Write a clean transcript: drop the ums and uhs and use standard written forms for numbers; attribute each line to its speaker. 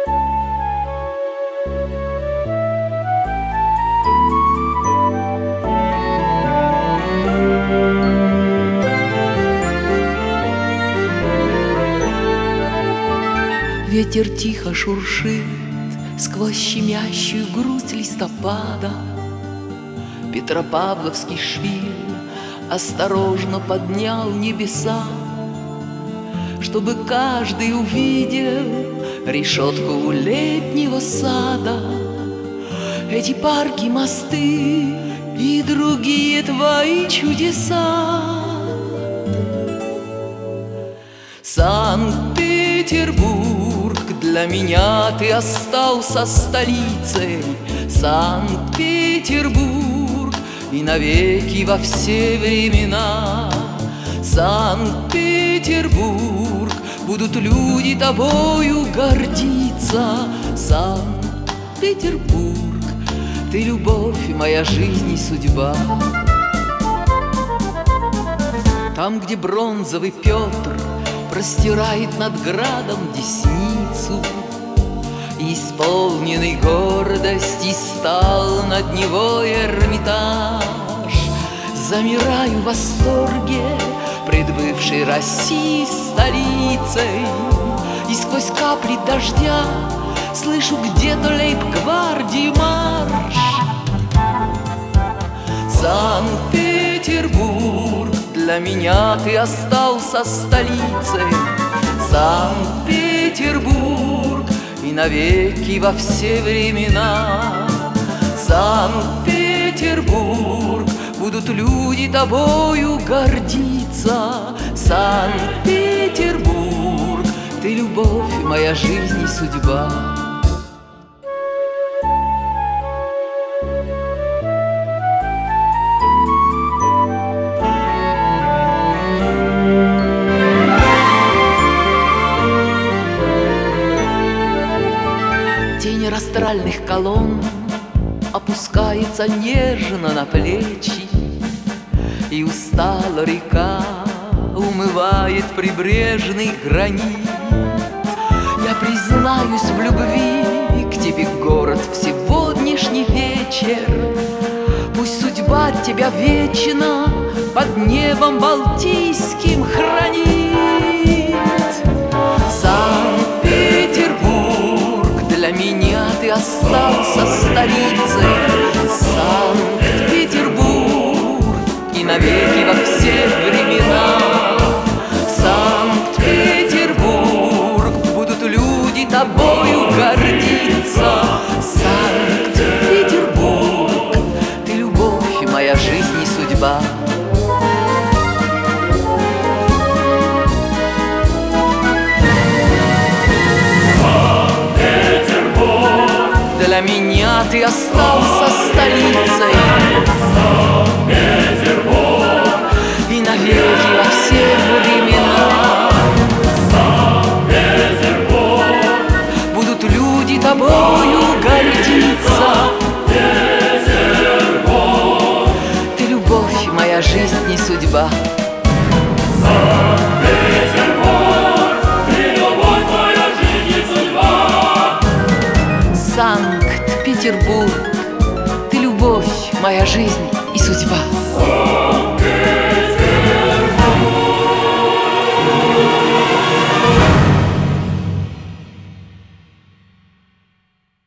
Speaker 1: Ветер тихо шуршит сквозь щемящую грусть листопада. Петропавловский шпиль осторожно поднял небеса, чтобы каждый увидел решетку летнего сада. Эти парки, мосты и другие твои чудеса. Санкт-Петербург, для меня ты остался столицей. Санкт-Петербург, и навеки во все времена. Санкт-Петербург, будут люди тобою гордиться. Санкт-Петербург, ты любовь, моя жизнь и судьба. Там, где бронзовый Петр простирает над градом десницу, исполненный гордости стал над Невой Эрмитаж. Замираю в восторге пред бывшей России столицей, и сквозь капли дождя слышу где-то лейб-гвардии марш. Санкт-Петербург, для меня ты остался столицей. Санкт-Петербург, и навеки во все времена. Санкт-Петербург, будут люди тобою гордиться. Санкт-Петербург, ты любовь, моя жизнь и судьба. Тень растральных колонн опускается нежно на плечи, и устала река умывает прибрежный гранит. Я признаюсь в любви к тебе, город, в сегодняшний вечер. Пусть судьба тебя вечно под небом Балтийским хранит. Санкт-Петербург, для меня ты остался столицей. Санкт-Петербург, и навеки во все времена. Санкт-Петербург, будут люди тобою гордиться. Санкт-Петербург, ты любовь, моя жизнь и судьба. Для меня ты остался столицей.
Speaker 2: Санкт-Петербург,
Speaker 1: и навеки во все времена.
Speaker 2: Санкт-Петербург,
Speaker 1: будут люди тобою гордиться.
Speaker 2: Петербург,
Speaker 1: ты любовь, моя жизнь и судьба.
Speaker 2: Санкт-Петербург, ты любовь, моя жизнь и судьба.
Speaker 1: Санкт-Петербург, ты любовь, моя жизнь и судьба.